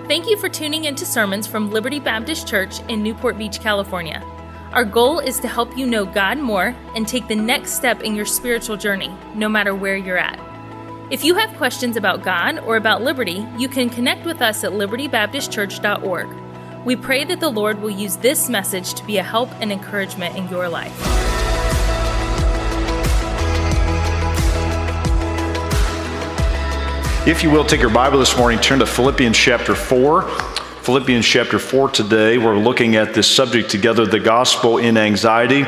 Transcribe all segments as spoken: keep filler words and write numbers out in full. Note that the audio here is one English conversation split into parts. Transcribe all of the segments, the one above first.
Thank you for tuning into sermons from Liberty Baptist Church in Newport Beach, California. Our goal is to help you know God more and take the next step in your spiritual journey, no matter where you're at. If you have questions about God or about Liberty, you can connect with us at liberty baptist church dot org. We pray that the Lord will use this message to be a help and encouragement in your life. If you will, take your Bible this morning, turn to Philippians chapter four. Philippians chapter four today, we're looking at this subject together, the gospel in anxiety.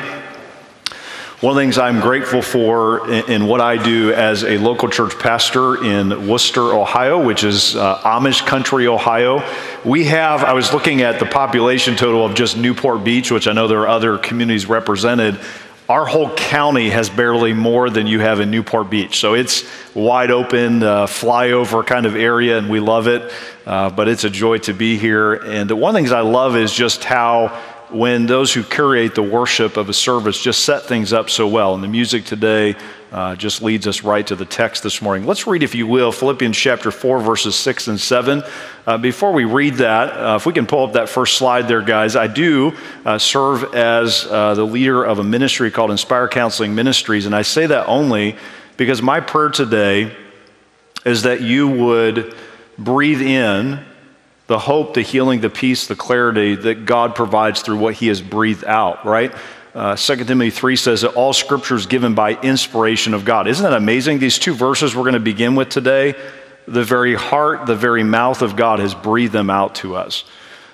One of the things I'm grateful for in, in what I do as a local church pastor in Wooster, Ohio, which is uh, Amish country, Ohio, we have, I was looking at the population total of just Newport Beach, which I know there are other communities represented. Our whole county has barely more than you have in Newport Beach. So it's wide open, uh, flyover kind of area, and we love it. Uh, but it's a joy to be here. And one of the things I love is just how when those who curate the worship of a service just set things up so well. And the music today uh, just leads us right to the text this morning. Let's read, if you will, Philippians chapter four, verses six and seven. Uh, before we read that, uh, if we can pull up that first slide there, guys, I do uh, serve as uh, the leader of a ministry called Inspire Counseling Ministries. And I say that only because my prayer today is that you would breathe in the hope, the healing, the peace, the clarity that God provides through what he has breathed out, right? Uh, Second Timothy three says that all scripture is given by inspiration of God. Isn't that amazing? These two verses we're going to begin with today, the very heart, the very mouth of God has breathed them out to us.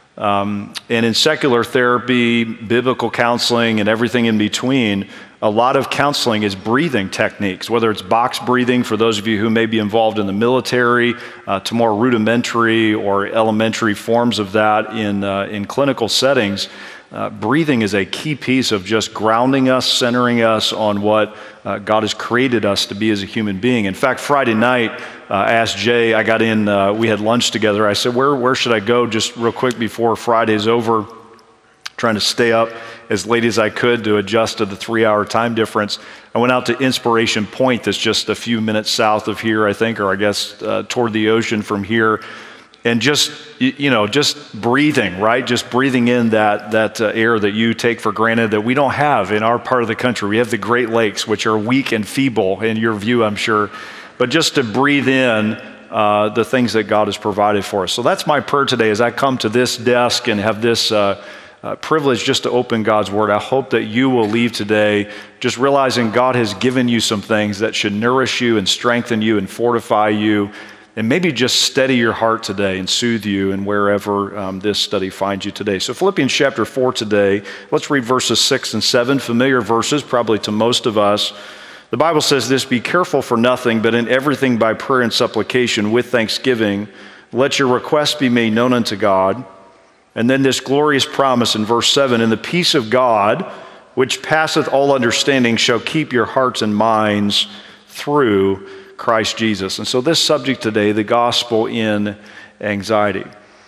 Um, and in secular therapy, biblical counseling, and everything in between, a lot of counseling is breathing techniques, whether it's box breathing for those of you who may be involved in the military, uh, to more rudimentary or elementary forms of that in, uh, in clinical settings. Uh, breathing is a key piece of just grounding us, centering us on what uh, God has created us to be as a human being. In fact, Friday night, uh, I asked Jay, I got in, uh, we had lunch together. I said, where, where should I go just real quick before Friday's over? Trying to stay up as late as I could to adjust to the three-hour time difference. I went out to Inspiration Point that's just a few minutes south of here, I think, or I guess uh, toward the ocean from here. And just, you know, just breathing, right? Just breathing in that that uh, air that you take for granted that we don't have in our part of the country. We have the Great Lakes, which are weak and feeble in your view, I'm sure. But just to breathe in uh, the things that God has provided for us. So that's my prayer today as I come to this desk and have this uh, uh, privilege just to open God's Word. I hope that you will leave today just realizing God has given you some things that should nourish you and strengthen you and fortify you. And maybe just steady your heart today and soothe you in wherever um, this study finds you today. So Philippians chapter four today, let's read verses six and seven, familiar verses probably to most of us. The Bible says this, be careful for nothing, but in everything by prayer and supplication with thanksgiving, let your requests be made known unto God. And then this glorious promise in verse seven, and the peace of God, which passeth all understanding, shall keep your hearts and minds through Christ Jesus. And so this subject today, the gospel in anxiety.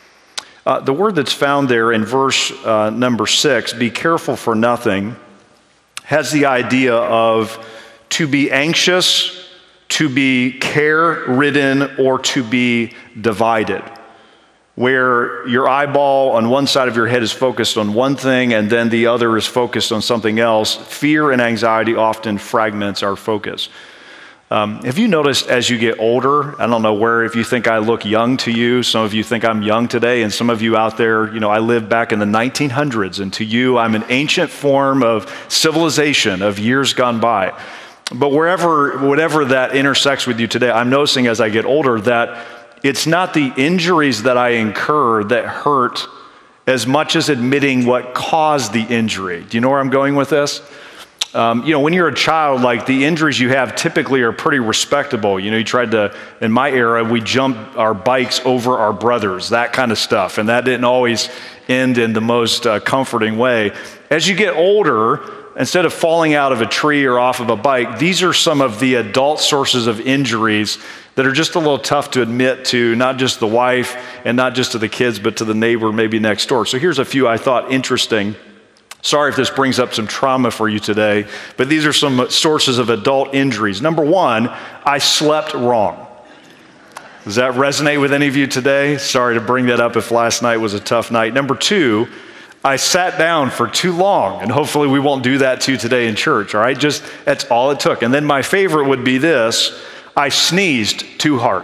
Uh, the word that's found there in verse uh, number six, be careful for nothing, has the idea of to be anxious, to be care-ridden, or to be divided, where your eyeball on one side of your head is focused on one thing and then the other is focused on something else. Fear and anxiety often fragments our focus. Um, have you noticed as you get older, I don't know where, if you think I look young to you, some of you think I'm young today, and some of you out there, you know, I lived back in the nineteen hundreds, and to you, I'm an ancient form of civilization of years gone by. But wherever, whatever that intersects with you today, I'm noticing as I get older that it's not the injuries that I incur that hurt as much as admitting what caused the injury. Do you know where I'm going with this? Um, you know, when you're a child, like the injuries you have typically are pretty respectable. You know, you tried to, in my era, we jumped our bikes over our brothers, that kind of stuff. And that didn't always end in the most uh, comforting way. As you get older, instead of falling out of a tree or off of a bike, these are some of the adult sources of injuries that are just a little tough to admit to not just the wife and not just to the kids, but to the neighbor maybe next door. So here's a few I thought interesting. Sorry if this brings up some trauma for you today, but these are some sources of adult injuries. Number one, I slept wrong. Does that resonate with any of you today? Sorry to bring that up if last night was a tough night. Number two, I sat down for too long, and hopefully we won't do that too today in church, all right? Just, that's all it took. And then my favorite would be this, I sneezed too hard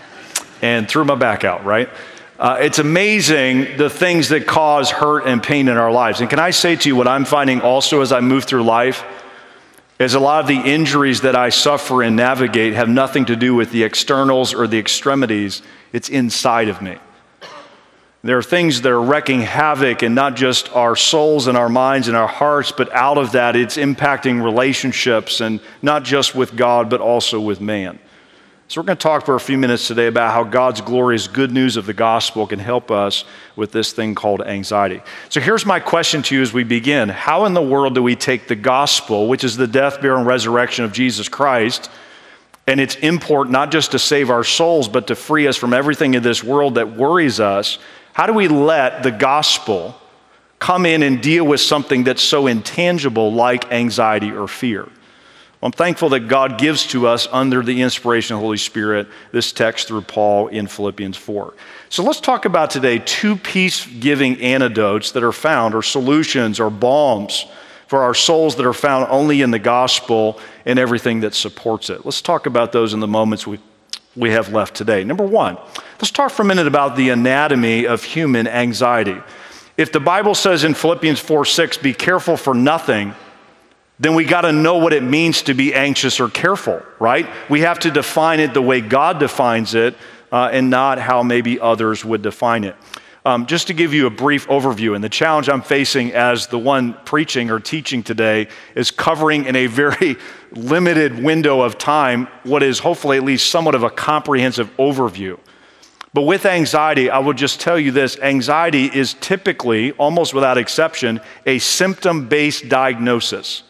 and threw my back out, right? Uh, it's amazing the things that cause hurt and pain in our lives. And can I say to you what I'm finding also as I move through life is a lot of the injuries that I suffer and navigate have nothing to do with the externals or the extremities. It's inside of me. There are things that are wreaking havoc in not just our souls and our minds and our hearts, but out of that it's impacting relationships, and not just with God, but also with man. So we're going to talk for a few minutes today about how God's glorious good news of the gospel can help us with this thing called anxiety. So here's my question to you as we begin. How in the world do we take the gospel, which is the death, burial, and resurrection of Jesus Christ, and its import not just to save our souls, but to free us from everything in this world that worries us? How do we let the gospel come in and deal with something that's so intangible like anxiety or fear? I'm thankful that God gives to us under the inspiration of the Holy Spirit this text through Paul in Philippians four. So let's talk about today two peace-giving antidotes that are found, or solutions or balms for our souls that are found only in the gospel and everything that supports it. Let's talk about those in the moments we, we have left today. Number one, let's talk for a minute about the anatomy of human anxiety. If the Bible says in Philippians four six, be careful for nothing, then we got to know what it means to be anxious or careful, right? We have to define it the way God defines it uh, and not how maybe others would define it. Um, just to give you a brief overview, and the challenge I'm facing as the one preaching or teaching today is covering in a very limited window of time what is hopefully at least somewhat of a comprehensive overview. But with anxiety, I will just tell you this, anxiety is typically, almost without exception, a symptom-based diagnosis.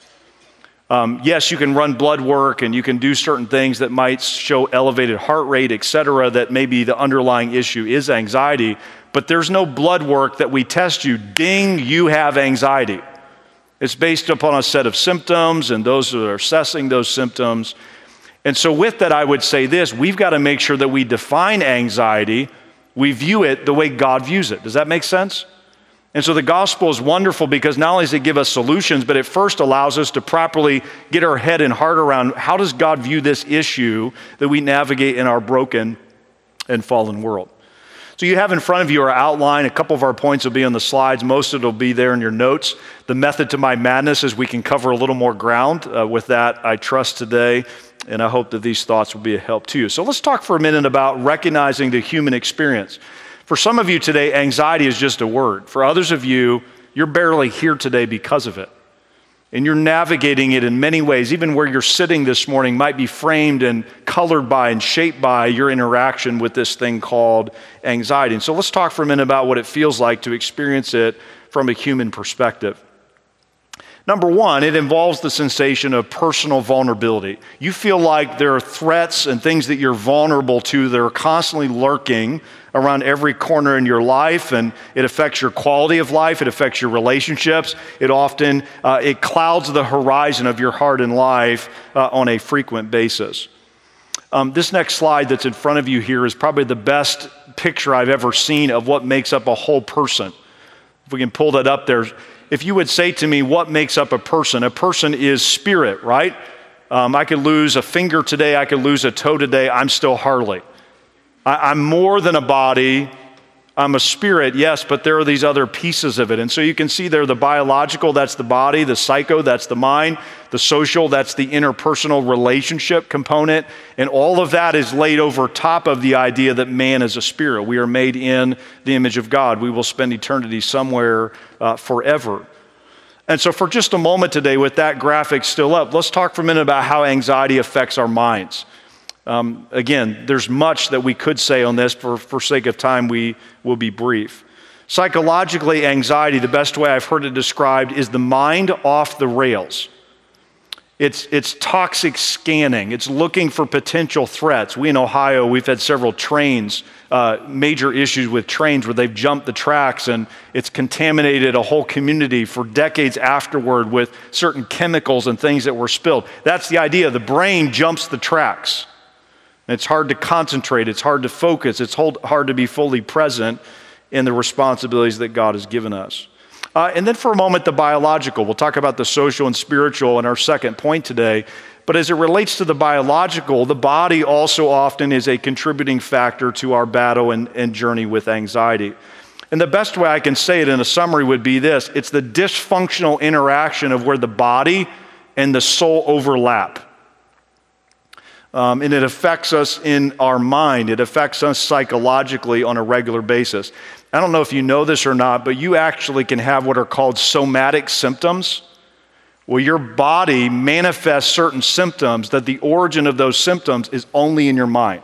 Um, yes, you can run blood work and you can do certain things that might show elevated heart rate, et cetera, that maybe the underlying issue is anxiety, but there's no blood work that we test you, ding, you have anxiety. It's based upon a set of symptoms and those that are assessing those symptoms. And so with that, I would say this, we've got to make sure that we define anxiety, we view it the way God views it. Does that make sense? And so the gospel is wonderful because not only does it give us solutions, but it first allows us to properly get our head and heart around how does God view this issue that we navigate in our broken and fallen world. So you have in front of you our outline. A couple of our points will be on the slides. Most of it will be there in your notes. The method to my madness is we can cover a little more ground. Uh, with that, I trust today, and I hope that these thoughts will be a help to you. So let's talk for a minute about recognizing the human experience. For some of you today, anxiety is just a word. For others of you, you're barely here today because of it. And you're navigating it in many ways. Even where you're sitting this morning might be framed and colored by and shaped by your interaction with this thing called anxiety. And so let's talk for a minute about what it feels like to experience it from a human perspective. Number one, it involves the sensation of personal vulnerability. You feel like there are threats and things that you're vulnerable to that are constantly lurking around every corner in your life, and it affects your quality of life, it affects your relationships, it often, uh, it clouds the horizon of your heart and life uh, on a frequent basis. Um, this next slide that's in front of you here is probably the best picture I've ever seen of what makes up a whole person. If we can pull that up there. If you would say to me, what makes up a person? A person is spirit, right? Um, I could lose a finger today, I could lose a toe today, I'm still Harley. I, I'm more than a body, I'm a spirit, yes, but there are these other pieces of it. And so you can see there the biological, that's the body, the psycho, that's the mind, the social, that's the interpersonal relationship component, and all of that is laid over top of the idea that man is a spirit. We are made in the image of God. We will spend eternity somewhere uh, forever. And so for just a moment today, with that graphic still up, let's talk for a minute about how anxiety affects our minds. Um, again, there's much that we could say on this. For, for sake of time, we will be brief. Psychologically, anxiety, the best way I've heard it described, is the mind off the rails. It's, it's toxic scanning. It's looking for potential threats. We in Ohio, we've had several trains, uh, major issues with trains where they've jumped the tracks, and it's contaminated a whole community for decades afterward with certain chemicals and things that were spilled. That's the idea. The brain jumps the tracks. It's hard to concentrate. It's hard to focus. It's hard to be fully present in the responsibilities that God has given us. Uh, and then for a moment, the biological. We'll talk about the social and spiritual in our second point today. But as it relates to the biological, the body also often is a contributing factor to our battle and, and journey with anxiety. And the best way I can say it in a summary would be this. It's the dysfunctional interaction of where the body and the soul overlap. Um, and it affects us in our mind. It affects us psychologically on a regular basis. I don't know if you know this or not, but you actually can have what are called somatic symptoms, where your body manifests certain symptoms that the origin of those symptoms is only in your mind.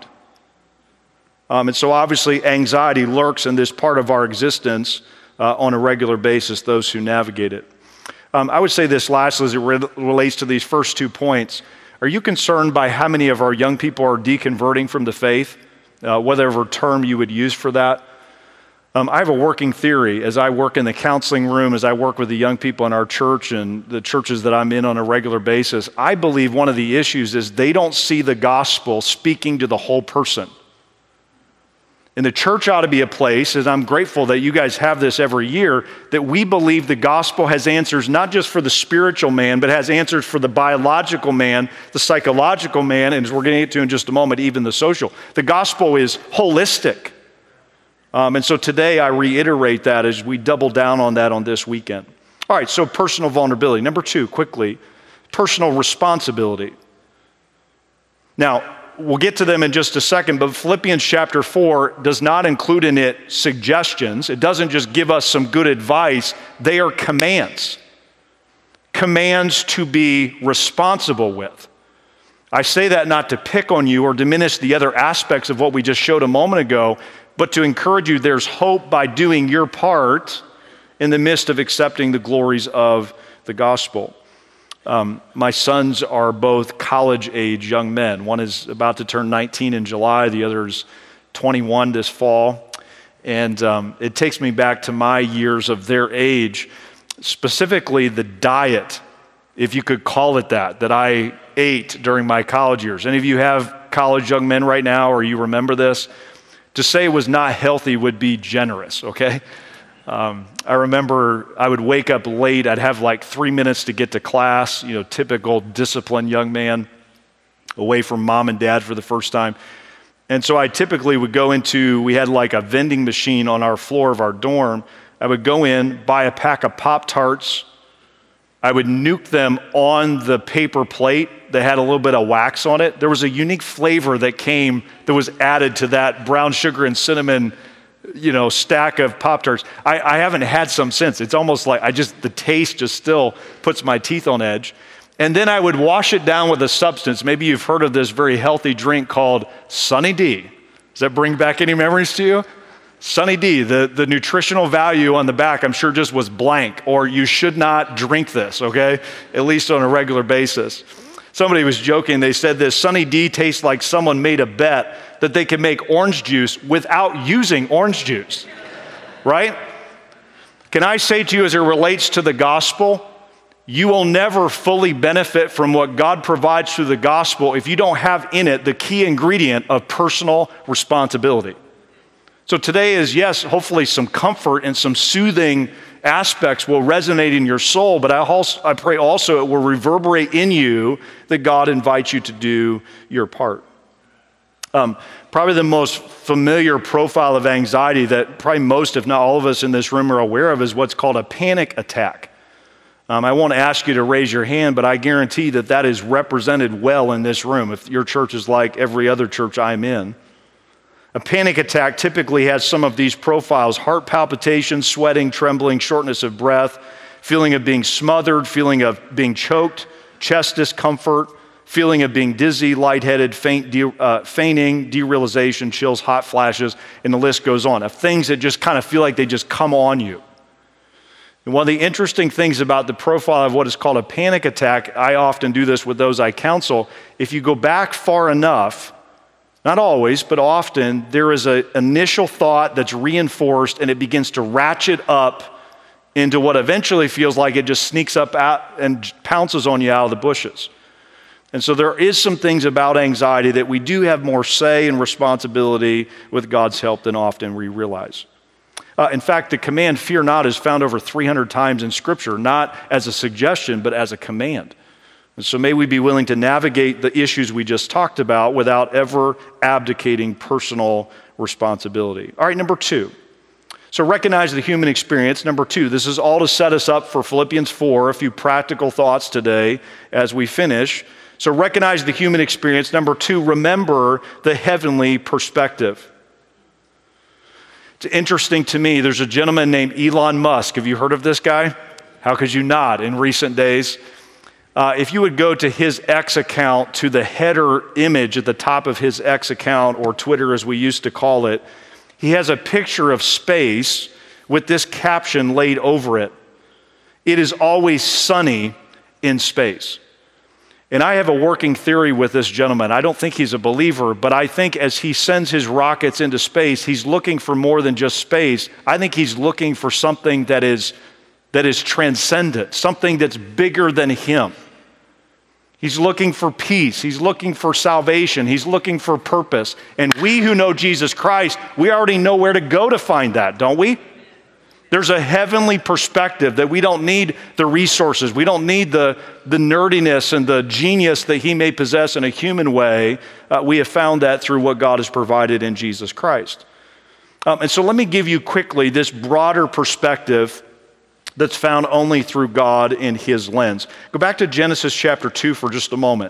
Um, and so obviously anxiety lurks in this part of our existence uh, on a regular basis, those who navigate it. Um, I would say this lastly as it re- relates to these first two points. Are you concerned by how many of our young people are deconverting from the faith, uh, whatever term you would use for that? Um, I have a working theory as I work in the counseling room, as I work with the young people in our church and the churches that I'm in on a regular basis. I believe one of the issues is they don't see the gospel speaking to the whole person. And the church ought to be a place, and I'm grateful that you guys have this every year, that we believe the gospel has answers not just for the spiritual man, but has answers for the biological man, the psychological man, and as we're going to get to in just a moment, even the social. The gospel is holistic. Um, and so today I reiterate that as we double down on that on this weekend. All right, so personal vulnerability. Number two, quickly, personal responsibility. Now, we'll get to them in just a second, but Philippians chapter four does not include in it suggestions. It doesn't just give us some good advice. They are commands. Commands to be responsible with. I say that not to pick on you or diminish the other aspects of what we just showed a moment ago, but to encourage you there's hope by doing your part in the midst of accepting the glories of the gospel. Um, my sons are both college-age young men. One is about to turn nineteen in July. The other is twenty-one this fall. And um, it takes me back to my years of their age, specifically the diet, if you could call it that, that I ate during my college years. Any of you have college young men right now, or you remember this? To say it was not healthy would be generous, okay? Um, I remember I would wake up late. I'd have like three minutes to get to class, you know, typical disciplined young man, away from mom and dad for the first time. And so I typically would go into, we had like a vending machine on our floor of our dorm. I would go in, buy a pack of Pop-Tarts. I would nuke them on the paper plate that had a little bit of wax on it. There was a unique flavor that came, that was added to that brown sugar and cinnamon, you know, stack of Pop-Tarts. I, I haven't had some since. It's almost like I just, the taste just still puts my teeth on edge. And then I would wash it down with a substance. Maybe you've heard of this very healthy drink called Sunny D. Does that bring back any memories to you? Sunny D, the, the nutritional value on the back, I'm sure just was blank, or you should not drink this, okay? At least on a regular basis. Somebody was joking, they said this, Sunny D tastes like someone made a bet that they could make orange juice without using orange juice, right? Can I say to you as it relates to the gospel, you will never fully benefit from what God provides through the gospel if you don't have in it the key ingredient of personal responsibility. So today is, yes, hopefully some comfort and some soothing aspects will resonate in your soul, but I, also, I pray also it will reverberate in you that God invites you to do your part. Um, probably the most familiar profile of anxiety that probably most, if not all of us in this room are aware of is what's called a panic attack. Um, I won't ask you to raise your hand, but I guarantee that that is represented well in this room if your church is like every other church I'm in. A panic attack typically has some of these profiles: heart palpitations, sweating, trembling, shortness of breath, feeling of being smothered, feeling of being choked, chest discomfort, feeling of being dizzy, lightheaded, faint, de- uh, fainting, derealization, chills, hot flashes, and the list goes on, of things that just kind of feel like they just come on you. And one of the interesting things about the profile of what is called a panic attack, I often do this with those I counsel, if you go back far enough, not always, but often, there is an initial thought that's reinforced and it begins to ratchet up into what eventually feels like it just sneaks up out and pounces on you out of the bushes. And so there is some things about anxiety that we do have more say and responsibility with God's help than often we realize. Uh, in fact, the command fear not is found over three hundred times in Scripture, not as a suggestion, but as a command. And so may we be willing to navigate the issues we just talked about without ever abdicating personal responsibility. All right, number two. So recognize the human experience. Number two, this is all to set us up for Philippians four, a few practical thoughts today as we finish. So recognize the human experience. Number two, remember the heavenly perspective. It's interesting to me, there's a gentleman named Elon Musk. Have you heard of this guy? How could you not in recent days? Uh, if you would go to his X account, to the header image at the top of his X account, or Twitter as we used to call it, he has a picture of space with this caption laid over it. It is always sunny in space. And I have a working theory with this gentleman. I don't think he's a believer, but I think as he sends his rockets into space, he's looking for more than just space. I think he's looking for something that is, that is transcendent, something that's bigger than him. He's looking for peace. He's looking for salvation. He's looking for purpose. And we who know Jesus Christ, we already know where to go to find that, don't we? There's a heavenly perspective that we don't need the resources. We don't need the, the nerdiness and the genius that he may possess in a human way. Uh, we have found that through what God has provided in Jesus Christ. Um, and so let me give you quickly this broader perspective that's found only through God in his lens. Go back to Genesis chapter two for just a moment.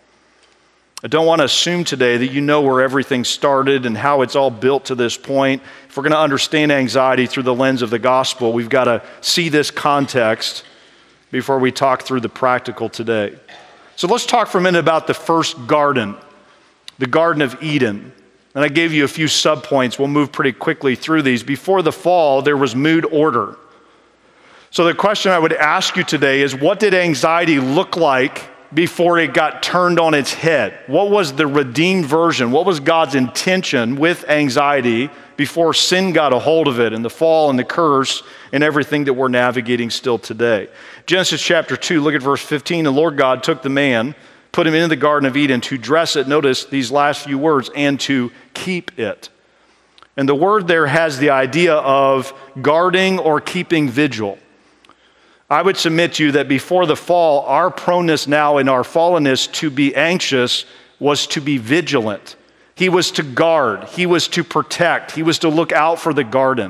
I don't want to assume today that you know where everything started and how it's all built to this point. If we're going to understand anxiety through the lens of the gospel, we've got to see this context before we talk through the practical today. So let's talk for a minute about the first garden, the Garden of Eden. And I gave you a few subpoints. We'll move pretty quickly through these. Before the fall, there was mood order. So the question I would ask you today is, what did anxiety look like before it got turned on its head? What was the redeemed version? What was God's intention with anxiety before sin got a hold of it and the fall and the curse and everything that we're navigating still today? Genesis chapter two, look at verse fifteen. The Lord God took the man, put him into the Garden of Eden to dress it, notice these last few words, and to keep it. And the word there has the idea of guarding or keeping vigil. I would submit to you that before the fall, our proneness now in our fallenness to be anxious was to be vigilant. He was to guard. He was to protect. He was to look out for the garden.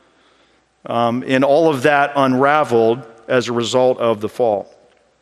Um, and all of that unraveled as a result of the fall.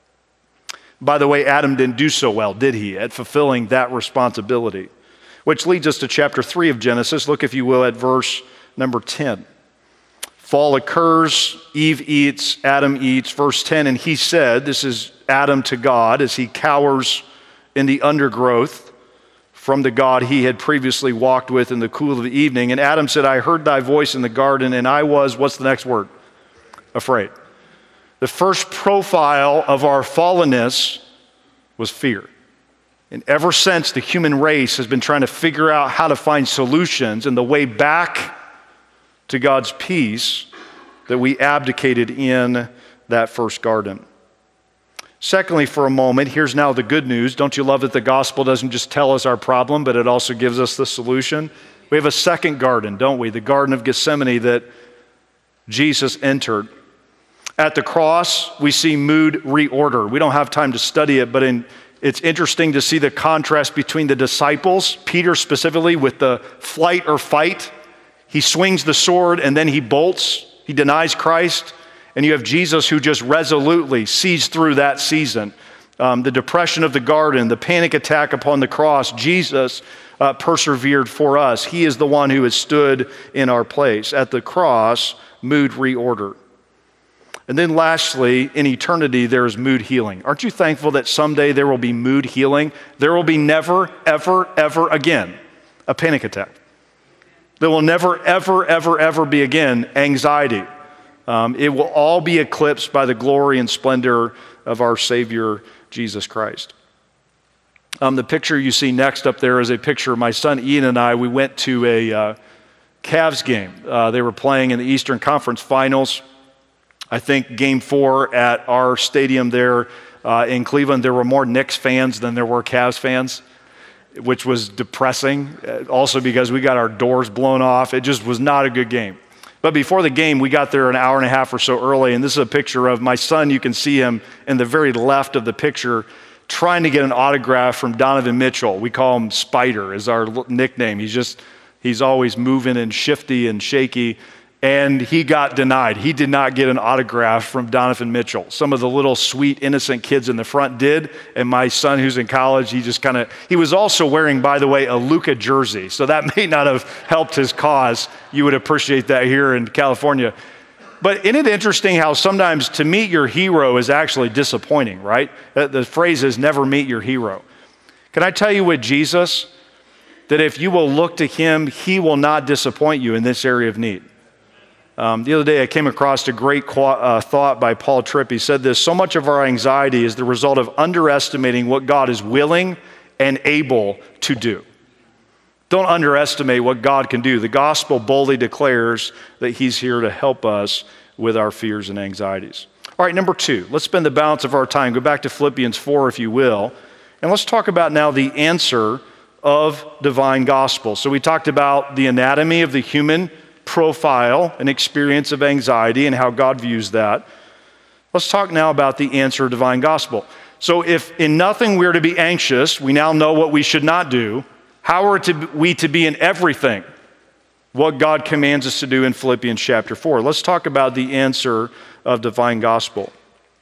By the way, Adam didn't do so well, did he, at fulfilling that responsibility? Which leads us to chapter three of Genesis. Look, if you will, at verse number ten. Fall occurs, Eve eats, Adam eats. Verse ten, and he said, this is Adam to God as he cowers in the undergrowth from the God he had previously walked with in the cool of the evening. And Adam said, I heard thy voice in the garden, and I was, what's the next word? Afraid. The first profile of our fallenness was fear. And ever since, the human race has been trying to figure out how to find solutions, and the way back to God's peace that we abdicated in that first garden. Secondly, for a moment, here's now the good news. Don't you love that the gospel doesn't just tell us our problem, but it also gives us the solution? We have a second garden, don't we? The Garden of Gethsemane that Jesus entered. At the cross, we see mood reorder. We don't have time to study it, but in, it's interesting to see the contrast between the disciples, Peter specifically, with the flight or fight. He swings the sword and then he bolts. He denies Christ. And you have Jesus who just resolutely sees through that season. Um, the depression of the garden, the panic attack upon the cross, Jesus uh, persevered for us. He is the one who has stood in our place. At the cross, mood reorder. And then lastly, in eternity, there is mood healing. Aren't you thankful that someday there will be mood healing? There will be never, ever, ever again a panic attack. There will never, ever, ever, ever be again anxiety. Um, it will all be eclipsed by the glory and splendor of our Savior, Jesus Christ. Um, the picture you see next up there is a picture of my son Ian and I. We went to a uh, Cavs game. Uh, they were playing in the Eastern Conference Finals. I think game four at our stadium there uh, in Cleveland, there were more Knicks fans than there were Cavs fans, which was depressing. Uh, also because we got our doors blown off. It just was not a good game. But before the game, we got there an hour and a half or so early, and this is a picture of my son. You can see him in the very left of the picture trying to get an autograph from Donovan Mitchell. We call him Spider, is our nickname. He's just, he's always moving and shifty and shaky. And he got denied. He did not get an autograph from Donovan Mitchell. Some of the little sweet, innocent kids in the front did. And my son, who's in college, he just kind of, he was also wearing, by the way, a Luka jersey. So that may not have helped his cause. You would appreciate that here in California. But isn't it interesting how sometimes to meet your hero is actually disappointing, right? The phrase is never meet your hero. Can I tell you with Jesus, that if you will look to him, he will not disappoint you in this area of need. Um, the other day, I came across a great qu- uh, thought by Paul Tripp. He said this: so much of our anxiety is the result of underestimating what God is willing and able to do. Don't underestimate what God can do. The gospel boldly declares that he's here to help us with our fears and anxieties. All right, number two, let's spend the balance of our time. Go back to Philippians four, if you will, and let's talk about now the answer of divine gospel. So we talked about the anatomy of the human profile and experience of anxiety and how God views that. Let's talk now about the answer of divine gospel. So if in nothing we're to be anxious, we now know what we should not do. How are to, we to be in everything? What God commands us to do in Philippians chapter four. Let's talk about the answer of divine gospel.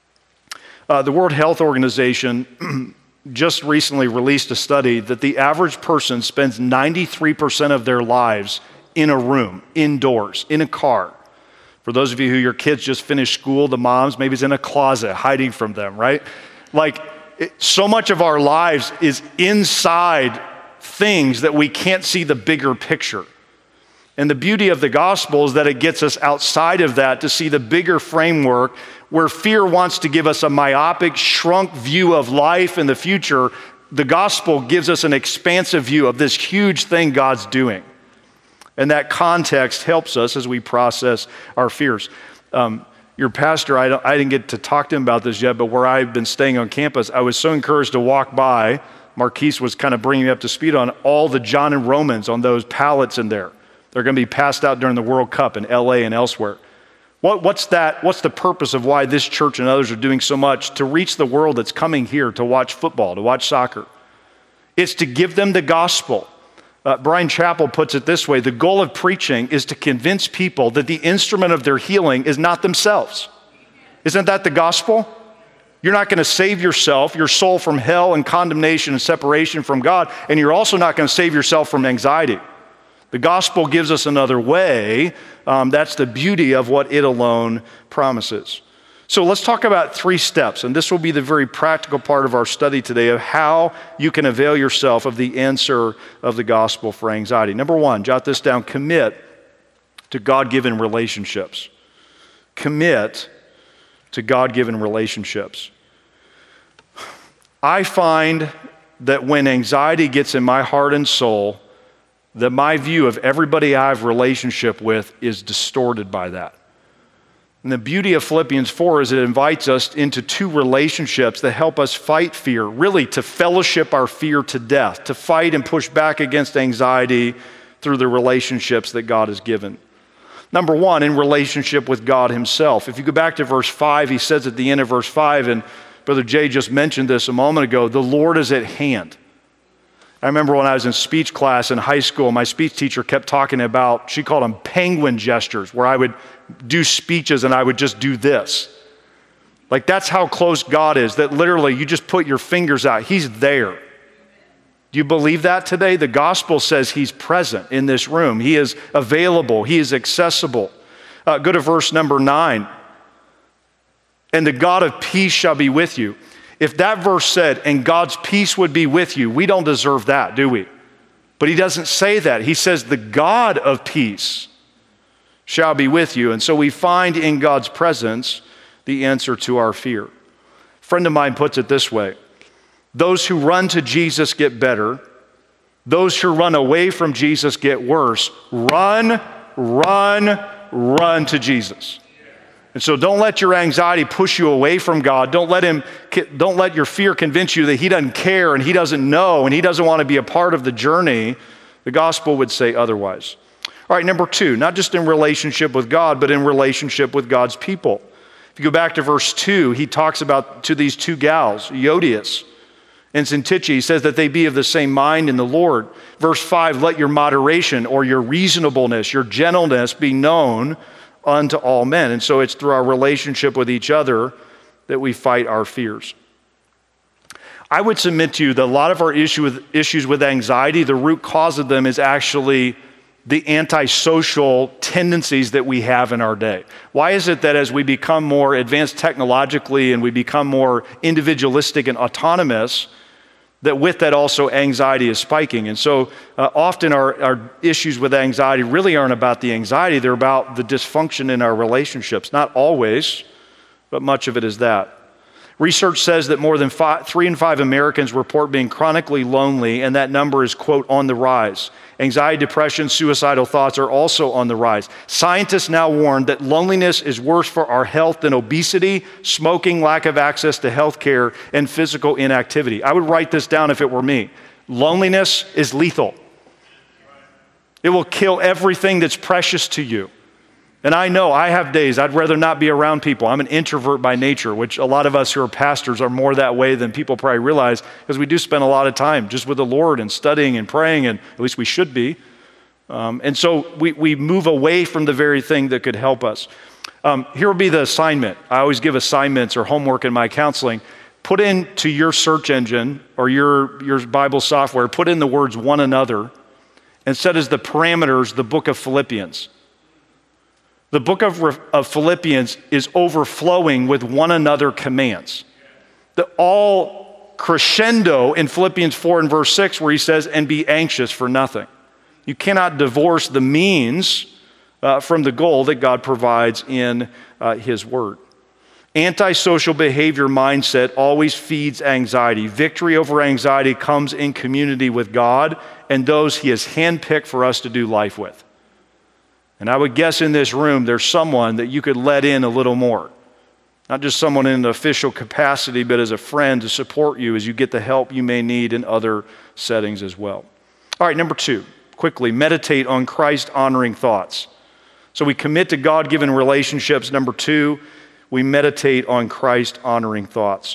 Uh, the World Health Organization just recently released a study that the average person spends ninety-three percent of their lives in a room, indoors, in a car. For those of you who your kids just finished school, the moms, maybe it's in a closet hiding from them, right? Like, it, so much of our lives is inside things that we can't see the bigger picture. And the beauty of the gospel is that it gets us outside of that to see the bigger framework where fear wants to give us a myopic, shrunk view of life and the future. The gospel gives us an expansive view of this huge thing God's doing. And that context helps us as we process our fears. Um, your pastor, I, don't, I didn't get to talk to him about this yet, but where I've been staying on campus, I was so encouraged to walk by. Marquise was kind of bringing me up to speed on all the John and Romans on those pallets in there. They're going to be passed out during the World Cup in L A and elsewhere. What, what's that? What's the purpose of why this church and others are doing so much to reach the world that's coming here to watch football, to watch soccer? It's to give them the gospel. Uh, Brian Chappell puts it this way: the goal of preaching is to convince people that the instrument of their healing is not themselves. Isn't that the gospel? You're not going to save yourself, your soul, from hell and condemnation and separation from God, and you're also not going to save yourself from anxiety. The gospel gives us another way. Um, that's the beauty of what it alone promises. So let's talk about three steps, and this will be the very practical part of our study today of how you can avail yourself of the answer of the gospel for anxiety. Number one, jot this down: commit to God-given relationships. Commit to God-given relationships. I find that when anxiety gets in my heart and soul, that my view of everybody I have a relationship with is distorted by that. And the beauty of Philippians four is it invites us into two relationships that help us fight fear, really to fellowship our fear to death, to fight and push back against anxiety through the relationships that God has given. Number one, in relationship with God himself. If you go back to verse five, he says at the end of verse five, and Brother Jay just mentioned this a moment ago, the Lord is at hand. I remember when I was in speech class in high school, my speech teacher kept talking about, she called them penguin gestures, where I would do speeches and I would just do this. Like, that's how close God is, that literally you just put your fingers out. He's there. Do you believe that today? The gospel says he's present in this room. He is available. He is accessible. Uh, go to verse number nine. And the God of peace shall be with you. If that verse said, and God's peace would be with you, we don't deserve that, do we? But he doesn't say that. He says the God of peace shall be with you. And so we find in God's presence the answer to our fear. A friend of mine puts it this way: those who run to Jesus get better. Those who run away from Jesus get worse. Run, run, run to Jesus. And so don't let your anxiety push you away from God. Don't let him, don't let your fear convince you that he doesn't care and he doesn't know and he doesn't want to be a part of the journey. The gospel would say otherwise. All right, number two, not just in relationship with God, but in relationship with God's people. If you go back to verse two, he talks about to these two gals, Euodias and Syntyche, he says that they be of the same mind in the Lord. Verse five, let your moderation or your reasonableness, your gentleness be known unto all men. And so it's through our relationship with each other that we fight our fears. I would submit to you that a lot of our issue with, issues with anxiety, the root cause of them is actually the antisocial tendencies that we have in our day. Why is it that as we become more advanced technologically and we become more individualistic and autonomous, that with that also anxiety is spiking? And so uh, often our, our issues with anxiety really aren't about the anxiety, they're about the dysfunction in our relationships. Not always, but much of it is that. Research says that more than five, three in five Americans report being chronically lonely, and that number is, quote, on the rise. Anxiety, depression, suicidal thoughts are also on the rise. Scientists now warn that loneliness is worse for our health than obesity, smoking, lack of access to health care, and physical inactivity. I would write this down if it were me. Loneliness is lethal. It will kill everything that's precious to you. And I know I have days I'd rather not be around people. I'm an introvert by nature, which a lot of us who are pastors are more that way than people probably realize, because we do spend a lot of time just with the Lord and studying and praying, and at least we should be. Um, and so we, we move away from the very thing that could help us. Um, here will be the assignment. I always give assignments or homework in my counseling. Put into your search engine or your, your Bible software, put in the words one another and set as the parameters the book of Philippians. The book of, of Philippians is overflowing with one another commands. The all crescendo in Philippians four and verse six, where he says, and be anxious for nothing. You cannot divorce the means uh, from the goal that God provides in uh, his word. Antisocial behavior mindset always feeds anxiety. Victory over anxiety comes in community with God and those he has handpicked for us to do life with. And I would guess in this room, there's someone that you could let in a little more. Not just someone in an official capacity, but as a friend to support you as you get the help you may need in other settings as well. All right, number two, quickly, meditate on Christ-honoring thoughts. So we commit to God-given relationships. Number two, we meditate on Christ-honoring thoughts.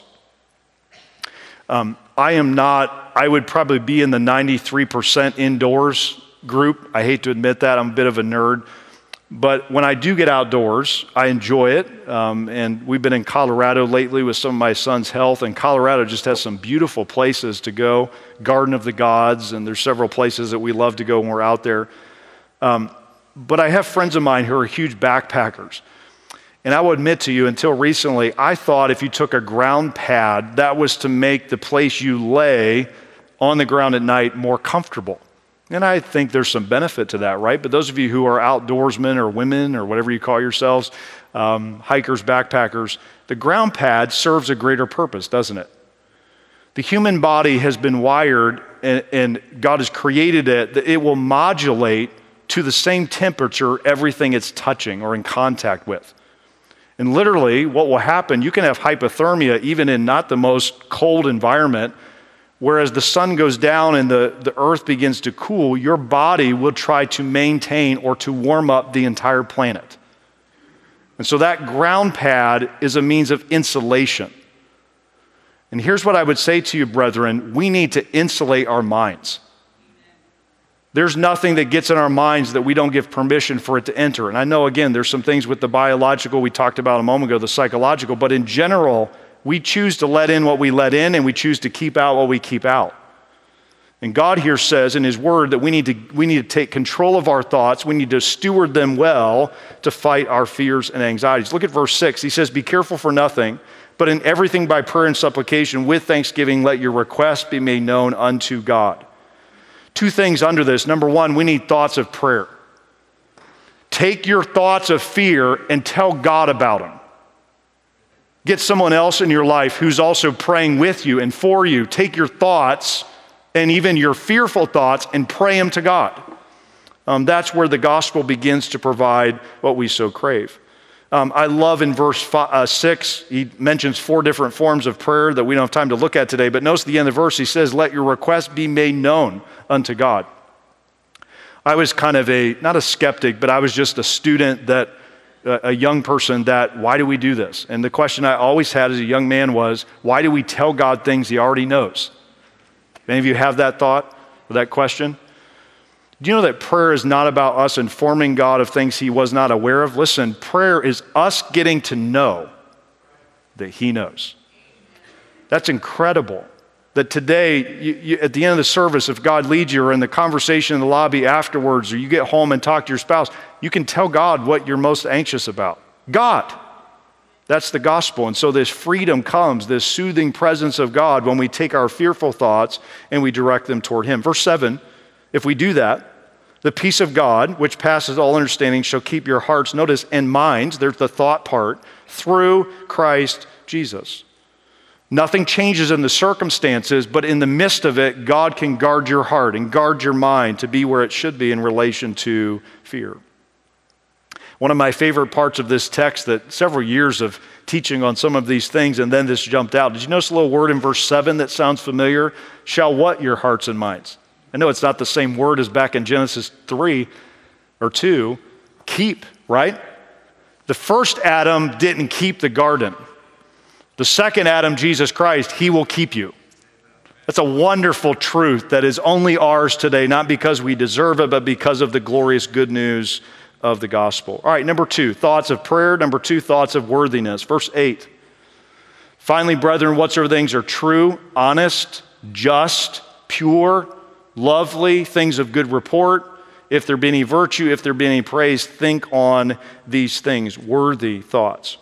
Um, I am not, I would probably be in the ninety-three percent indoors group. I hate to admit that, I'm a bit of a nerd. But when I do get outdoors, I enjoy it. Um, and we've been in Colorado lately with some of my son's health, and Colorado just has some beautiful places to go. Garden of the Gods, and there's several places that we love to go when we're out there. Um, but I have friends of mine who are huge backpackers. And I will admit to you, until recently, I thought if you took a ground pad, that was to make the place you lay on the ground at night more comfortable. And I think there's some benefit to that, right? But those of you who are outdoorsmen or women or whatever you call yourselves, um, hikers, backpackers, the ground pad serves a greater purpose, doesn't it? The human body has been wired, and, and God has created it, that it will modulate to the same temperature everything it's touching or in contact with. And literally, what will happen, you can have hypothermia even in not the most cold environment. Whereas the sun goes down and the, the earth begins to cool, your body will try to maintain or to warm up the entire planet. And so that ground pad is a means of insulation. And here's what I would say to you, brethren. We need to insulate our minds. There's nothing that gets in our minds that we don't give permission for it to enter. And I know, again, there's some things with the biological we talked about a moment ago, the psychological, but in general, we choose to let in what we let in, and we choose to keep out what we keep out. And God here says in his word that we need to, we need to take control of our thoughts. We need to steward them well to fight our fears and anxieties. Look at verse six. He says, be careful for nothing, but in everything by prayer and supplication with thanksgiving, let your requests be made known unto God. Two things under this. Number one, we need thoughts of prayer. Take your thoughts of fear and tell God about them. Get someone else in your life who's also praying with you and for you. Take your thoughts and even your fearful thoughts and pray them to God. Um, that's where the gospel begins to provide what we so crave. Um, I love in verse five, uh, six, he mentions four different forms of prayer that we don't have time to look at today, but notice at the end of the verse, he says, let your request be made known unto God. I was kind of a, not a skeptic, but I was just a student that, uh, a young person that, why do we do this? And the question I always had as a young man was, why do we tell God things he already knows? Any of you have that thought or that question? Do you know that prayer is not about us informing God of things he was not aware of? Listen, prayer is us getting to know that he knows. That's incredible. That today, you, you, at the end of the service, if God leads you or in the conversation in the lobby afterwards, or you get home and talk to your spouse, you can tell God what you're most anxious about. God. That's the gospel. And so this freedom comes, this soothing presence of God when we take our fearful thoughts and we direct them toward him. Verse seven, if we do that, the peace of God, which passes all understanding, shall keep your hearts, notice, and minds, there's the thought part, through Christ Jesus. Nothing changes in the circumstances, but in the midst of it, God can guard your heart and guard your mind to be where it should be in relation to fear. One of my favorite parts of this text, that several years of teaching on some of these things, and then this jumped out. Did you notice a little word in verse seven that sounds familiar? Shall what your hearts and minds? I know it's not the same word as back in Genesis three or two. Keep, right? The first Adam didn't keep the garden. The second Adam, Jesus Christ, he will keep you. That's a wonderful truth that is only ours today, not because we deserve it, but because of the glorious good news of the gospel. All right, number two, thoughts of prayer. Number two, thoughts of worthiness. Verse eight. Finally, brethren, whatsoever things are true, honest, just, pure, lovely, things of good report, if there be any virtue, if there be any praise, think on these things, worthy thoughts.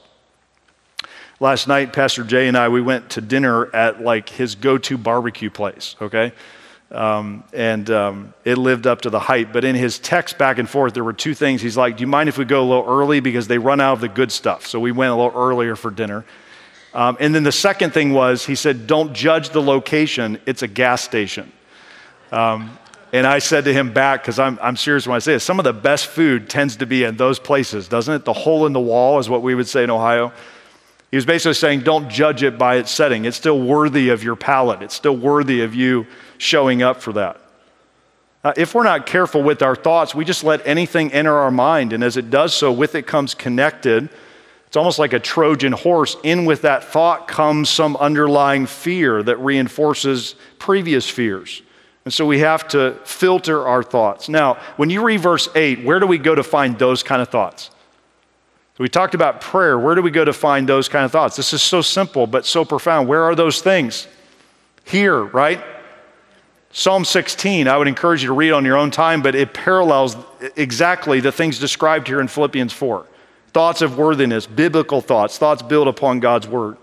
Last night, Pastor Jay and I, we went to dinner at like his go-to barbecue place, okay? Um, and um, it lived up to the hype. But in his text back and forth, there were two things. He's like, do you mind if we go a little early? Because they run out of the good stuff. So we went a little earlier for dinner. Um, and then the second thing was, he said, don't judge the location. It's a gas station. Um, and I said to him back, because I'm, I'm serious when I say this, some of the best food tends to be in those places, doesn't it? The hole in the wall is what we would say in Ohio. He was basically saying, don't judge it by its setting. It's still worthy of your palate. It's still worthy of you showing up for that. Uh, if we're not careful with our thoughts, we just let anything enter our mind. And as it does so, with it comes connected. It's almost like a Trojan horse. In with that thought comes some underlying fear that reinforces previous fears. And so we have to filter our thoughts. Now, when you read verse eight, where do we go to find those kind of thoughts? So we talked about prayer. Where do we go to find those kind of thoughts? This is so simple, but so profound. Where are those things? Here, right? Psalm sixteen, I would encourage you to read on your own time, but it parallels exactly the things described here in Philippians four. Thoughts of worthiness, biblical thoughts, thoughts built upon God's word.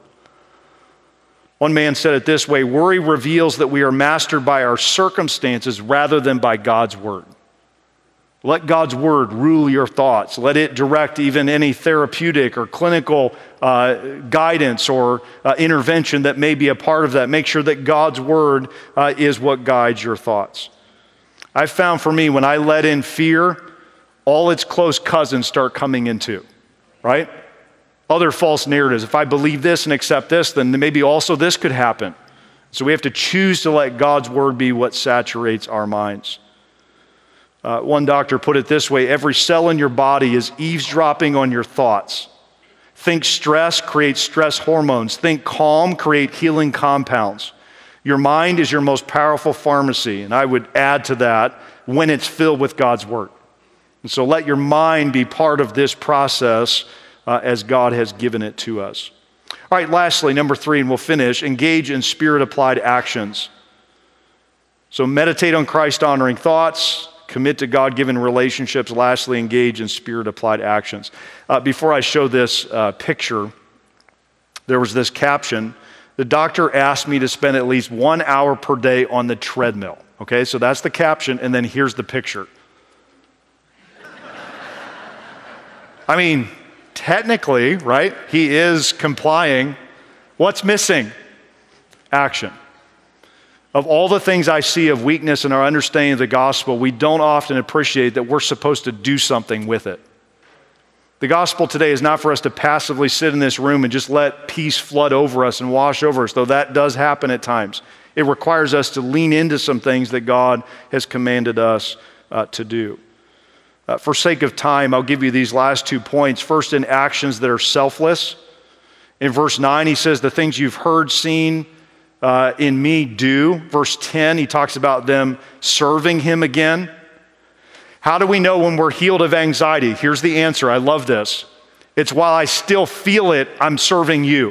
One man said it this way, worry reveals that we are mastered by our circumstances rather than by God's word. Let God's word rule your thoughts. Let it direct even any therapeutic or clinical uh, guidance or uh, intervention that may be a part of that. Make sure that God's word uh, is what guides your thoughts. I've found for me, when I let in fear, all its close cousins start coming in too, right? Other false narratives. If I believe this and accept this, then maybe also this could happen. So we have to choose to let God's word be what saturates our minds. Uh, one doctor put it this way, every cell in your body is eavesdropping on your thoughts. Think stress, create stress hormones. Think calm, create healing compounds. Your mind is your most powerful pharmacy, and I would add to that, when it's filled with God's word. And so let your mind be part of this process uh, as God has given it to us. All right, lastly, number three, and we'll finish, engage in spirit-applied actions. So meditate on Christ-honoring thoughts, commit to God-given relationships. Lastly, engage in spirit-applied actions. Uh, before I show this uh, picture, there was this caption. The doctor asked me to spend at least one hour per day on the treadmill. Okay, so that's the caption, and then here's the picture. I mean, technically, right, he is complying. What's missing? Action. Of all the things I see of weakness in our understanding of the gospel, we don't often appreciate that we're supposed to do something with it. The gospel today is not for us to passively sit in this room and just let peace flood over us and wash over us, though that does happen at times. It requires us to lean into some things that God has commanded us uh, to do. Uh, for sake of time, I'll give you these last two points. First, in actions that are selfless. In verse nine, he says, the things you've heard, seen uh, in me, do. Verse ten, he talks about them serving him again. How do we know when we're healed of anxiety? Here's the answer. I love this. It's while I still feel it, I'm serving you.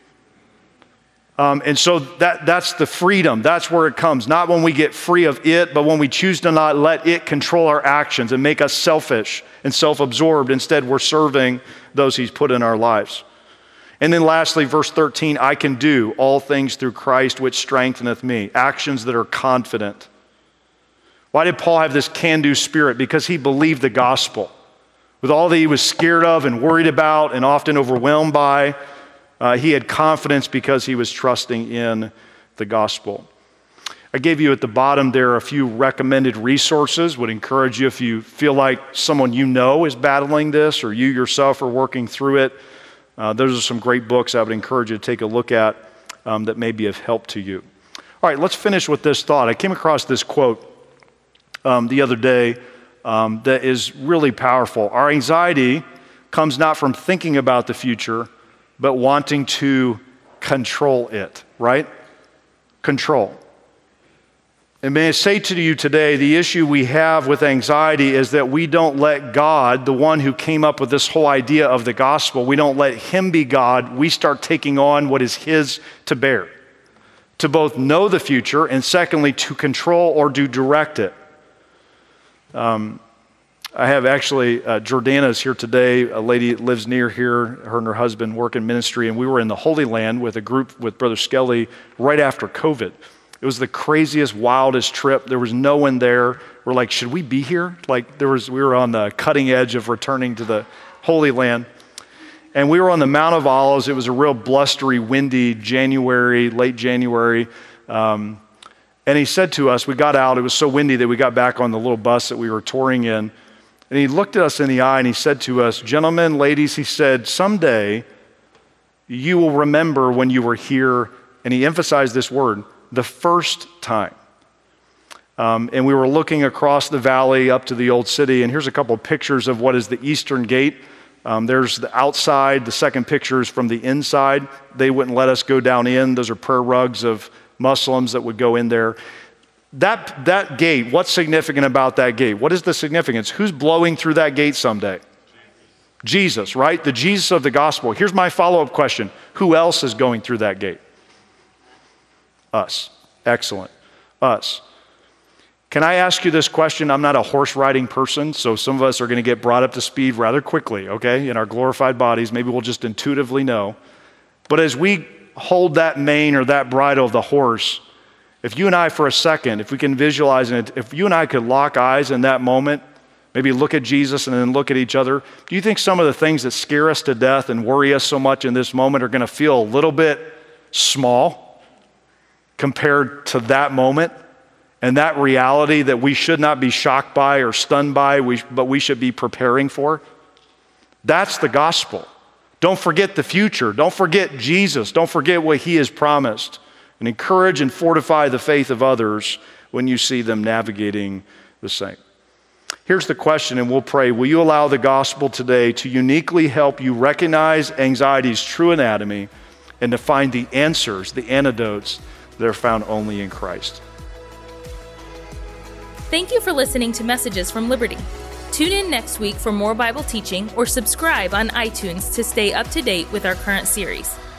Um, and so that, that's the freedom. That's where it comes. Not when we get free of it, but when we choose to not let it control our actions and make us selfish and self-absorbed. Instead, we're serving those he's put in our lives. And then lastly, verse thirteen, I can do all things through Christ, which strengtheneth me. Actions that are confident. Why did Paul have this can-do spirit? Because he believed the gospel. With all that he was scared of and worried about and often overwhelmed by, uh, he had confidence because he was trusting in the gospel. I gave you at the bottom there a few recommended resources. Would encourage you if you feel like someone you know is battling this or you yourself are working through it. Uh, those are some great books I would encourage you to take a look at um, that may be of help to you. All right, let's finish with this thought. I came across this quote Um, the other day um, that is really powerful. Our anxiety comes not from thinking about the future, but wanting to control it, right? Control. And may I say to you today, the issue we have with anxiety is that we don't let God, the one who came up with this whole idea of the gospel, we don't let him be God. We start taking on what is his to bear, to both know the future and secondly, to control or to direct it. Um, I have actually, uh, Jordana's here today, a lady that lives near here, her and her husband work in ministry, and we were in the Holy Land with a group with Brother Skelly right after COVID. It was the craziest, wildest trip. There was no one there. We're like, should we be here? Like there was, we were on the cutting edge of returning to the Holy Land. And we were on the Mount of Olives. It was a real blustery, windy January, late January, um, and he said to us, we got out, it was so windy that we got back on the little bus that we were touring in. And he looked at us in the eye and he said to us, gentlemen, ladies, he said, someday you will remember when you were here, and he emphasized this word, the first time. Um, and we were looking across the valley up to the old city, and here's a couple of pictures of what is the Eastern Gate. Um, there's the outside, the second picture is from the inside. They wouldn't let us go down in. Those are prayer rugs of Muslims that would go in there. That, that gate, what's significant about that gate? What is the significance? Who's blowing through that gate someday? Jesus, right? The Jesus of the gospel. Here's my follow-up question. Who else is going through that gate? Us. Excellent. Us. Can I ask you this question? I'm not a horse riding person, so some of us are going to get brought up to speed rather quickly, okay? In our glorified bodies, maybe we'll just intuitively know. But as we hold that mane or that bridle of the horse, if you and I for a second, if we can visualize it, if you and I could lock eyes in that moment, maybe look at Jesus and then look at each other, do you think some of the things that scare us to death and worry us so much in this moment are going to feel a little bit small compared to that moment and that reality that we should not be shocked by or stunned by, we, but we should be preparing for? That's the gospel. Don't forget the future. Don't forget Jesus. Don't forget what he has promised. And encourage and fortify the faith of others when you see them navigating the same. Here's the question, and we'll pray. Will you allow the gospel today to uniquely help you recognize anxiety's true anatomy and to find the answers, the antidotes that are found only in Christ? Thank you for listening to Messages from Liberty. Tune in next week for more Bible teaching or subscribe on iTunes to stay up to date with our current series.